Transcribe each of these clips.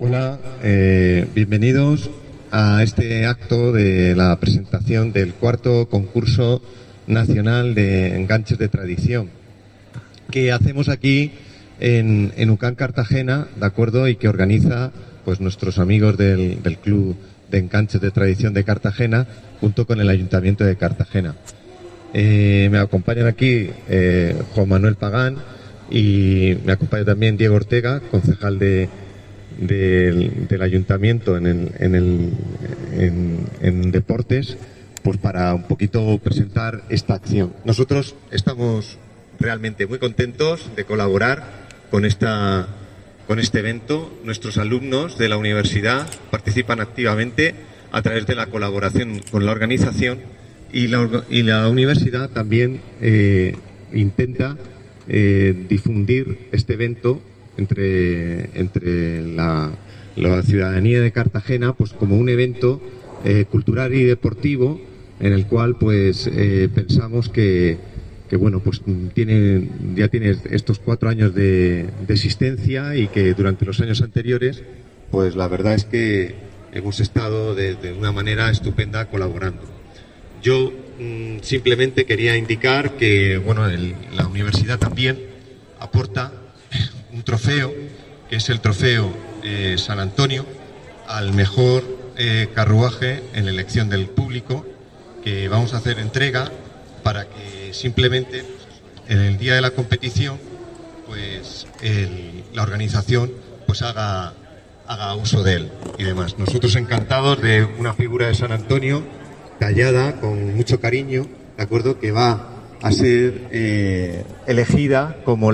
Hola, bienvenidos a este acto de la presentación del cuarto concurso nacional de enganches de tradición que hacemos aquí en UCAN Cartagena, ¿de acuerdo? Y que organiza pues nuestros amigos del Club de Enganches de Tradición de Cartagena junto con el Ayuntamiento de Cartagena. Me acompañan aquí Juan Manuel Pagán y me acompaña también Diego Ortega, concejal del Ayuntamiento en deportes, pues para un poquito presentar esta acción. Nosotros estamos realmente muy contentos de colaborar con este evento. Nuestros alumnos de la universidad participan activamente a través de la colaboración con la organización y la universidad también intenta difundir este evento entre la ciudadanía de Cartagena, pues como un evento cultural y deportivo en el cual pues pensamos que bueno, pues ya tiene estos 4 años de existencia y que durante los años anteriores pues la verdad es que hemos estado de una manera estupenda colaborando. Yo simplemente quería indicar que bueno, la universidad también aporta un trofeo, que es el trofeo San Antonio, al mejor carruaje en la elección del público, que vamos a hacer entrega para que simplemente en el día de la competición pues la organización pues haga uso de él y demás. Nosotros encantados de una figura de San Antonio tallada con mucho cariño, ¿de acuerdo? Que va a ser elegida como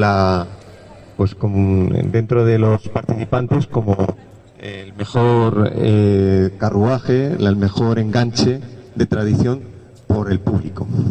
dentro de los participantes como el mejor carruaje, el mejor enganche de tradición por el público.